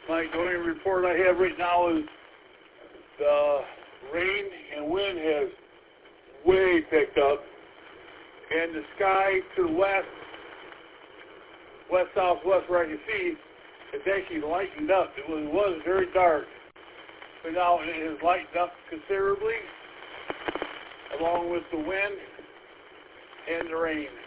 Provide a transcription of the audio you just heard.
Mike, the only report I have right now is the rain and wind has way picked up, and the sky to the west, southwest, where I can see, it's actually lightened up. It was very dark, but now it has lightened up considerably, along with the wind and the rain.